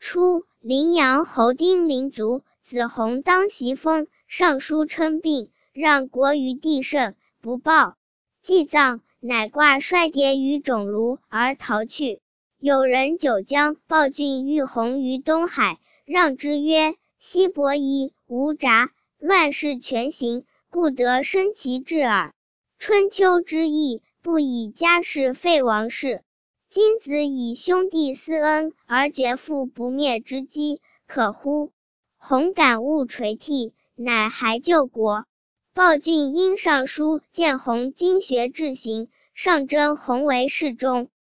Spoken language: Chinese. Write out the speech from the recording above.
初，陵阳侯丁灵卒，子弘当袭封，上书称病，让国于帝圣，不报。祭葬，乃挂帅牒于冢庐而逃去。有人九江暴郡遇洪于东海，让之曰：西伯夷无札，乱世全行，故得生其志耳。春秋之义，不以家事废王室。今子以兄弟私恩而绝父不灭之机，可乎？弘感悟垂涕，乃还救国。暴郡因上书见弘经学至行，上征弘为侍中。